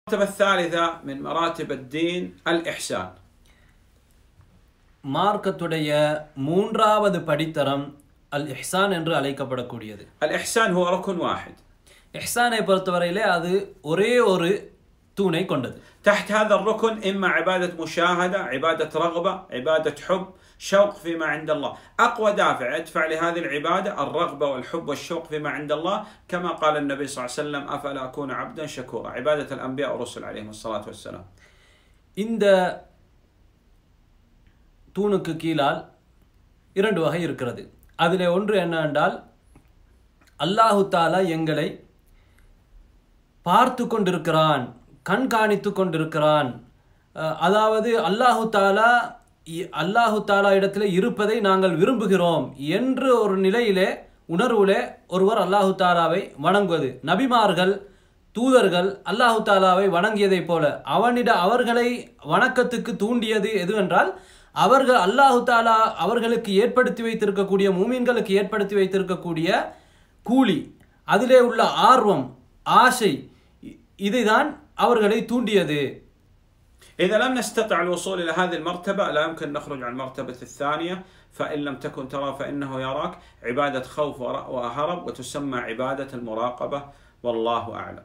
المرتبة الثالثة من مراتب الدين الإحسان. மார்க்கத்துடைய மூன்றாவது படித்தரம் அல் இஹ்சான் என்று அழைக்கப்படக்கூடியது. الإحسان هو ركن واحد. இஹ்சானை பொறுத்தவரையிலே அது ஒரே ஒரு தூணை கொண்டது. تحت هذا الركن إما عبادة مشاهدة، عبادة رغبة، عبادة حب، شوق فيما عند الله. أقوى دافع يدفع لهذه العبادة الرغبة والحب والشوق فيما عند الله، كما قال النبي صلى الله عليه وسلم: أفلا أكون عبدا شكورا. عبادة الأنبياء والرسل عليهم الصلاة والسلام. இந்த தூணுக்கு கீழால் இரண்டு வகை இருக்கிறது. அதிலே ஒன்று என்னவென்றால், அல்லாஹு தாலா எங்களை பார்த்து கொண்டிருக்கிறான், கண்காணித்து கொண்டிருக்கிறான். அதாவது அல்லாஹு தாலா இடத்திலே இருப்பதை நாங்கள் விரும்புகிறோம் என்று ஒரு நிலையிலே உணர்வுலே ஒருவர் அல்லாஹு தாலாவை வணங்குவது. நபிமார்கள், தூதர்கள் அல்லாஹு தாலாவை வணங்கியதை போல அவர்களை வணக்கத்துக்கு தூண்டியது எதுவென்றால், அவர்கள் அல்லாஹு தாலா அவர்களுக்கு ஏற்படுத்தி வைத்திருக்கக்கூடிய, மூமின்களுக்கு ஏற்படுத்தி வைத்திருக்கக்கூடிய கூலி, அதிலே உள்ள ஆர்வம், ஆசை, இதுதான் அவர்களை தூண்டியது. إذا لم نستطع الوصول إلى هذه المرتبة لا يمكن نخرج عن المرتبة الثانية. فإن لم تكن ترى فإنه يراك. عبادة خوف وهرب، وتسمى عبادة المراقبة، والله أعلم.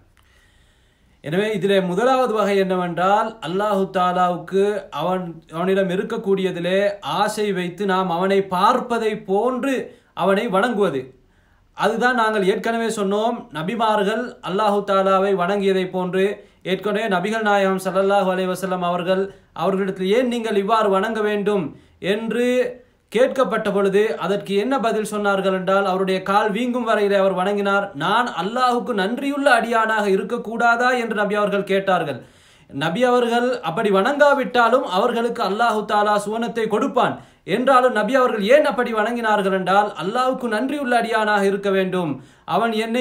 எனவே இதிலே முதலாவது வகை என்னவென்றால், அல்லாஹு தாலாவுக்கு அவனிடம் இருக்கக்கூடியதிலே ஆசை வைத்து நாம் அவனை பார்ப்பதை போன்று அவனை வணங்குவது. அதுதான் நாங்கள் ஏற்கனவே சொன்னோம். நபிமார்கள் அல்லாஹு தாலாவை வணங்கியதை போன்று, ஏற்கனவே நபிகள் நாயகம் ஸல்லல்லாஹு அலைஹி வஸல்லம் அவர்களிடத்தில் ஏன் நீங்கள் இவ்வாறு வணங்க வேண்டும் என்று கேட்கப்பட்ட பொழுது அதற்கு என்ன பதில் சொன்னார்கள் என்றால், அவருடைய கால் வீங்கும் வரையிலே அவர் வணங்கினார். நான் அல்லாஹுக்கு நன்றியுள்ள அடியானாக இருக்கக்கூடாதா என்று நபி அவர்கள் கேட்டார்கள். நபி அவர்கள் அப்படி வணங்காவிட்டாலும் அவர்களுக்கு அல்லாஹு தாலா சுவனத்தை கொடுப்பான். என்றாலும் நபி அவர்கள் ஏன் அப்படி வணங்கினார்கள் என்றால், அல்லாஹுக்கு நன்றியுள்ள அடியானாக இருக்க வேண்டும், அவன் என்னை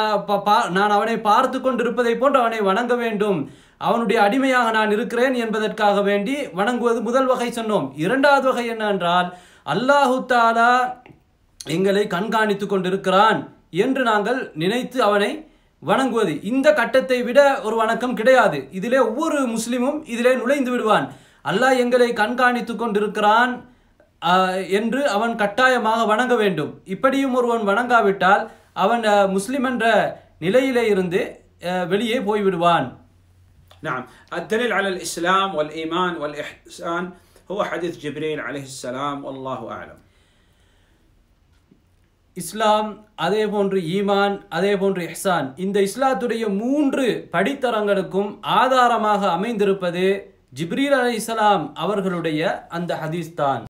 நான் அவனை பார்த்து கொண்டிருப்பதை போன்று அவனை வணங்க வேண்டும், அவனுடைய அடிமையாக நான் இருக்கிறேன் என்பதற்காக வேண்டி வணங்குவது முதல் வகை சொன்னோம். இரண்டாவது வகை என்னவென்றால், அல்லாஹு தாலா எங்களை கண்காணித்து கொண்டிருக்கிறான் என்று நாங்கள் நினைத்து அவனை வணங்குவது. இந்த கட்டத்தை விட ஒரு வணக்கம் கிடையாது. இதிலே ஒவ்வொரு முஸ்லிமும் இதிலே நுழைந்து விடுவான். அல்லாஹ் எங்களை கண்காணித்து கொண்டிருக்கிறான் என்று அவன் கட்டாயமாக வணங்க வேண்டும். இப்படியும் ஒருவன் வணங்காவிட்டால் அவன் முஸ்லிம் என்ற நிலையிலே இருந்து வெளியே போய்விடுவான். نعم، الدليل على الإسلام والإيمان والإحسان هو حديث جبريل عليه السلام، والله أعلم. இஸ்லாம், அதே போன்று ஈமான், அதே போன்று இஹ்சான், இந்த இஸ்லாத்துடைய 3 படித்தரங்களுக்கும் ஆதாரமாக அமைந்திருப்பது ஜிப்ரீல் அலைஹிஸ்ஸலாம் அவர்களுடைய அந்த ஹதீஸ் தான்.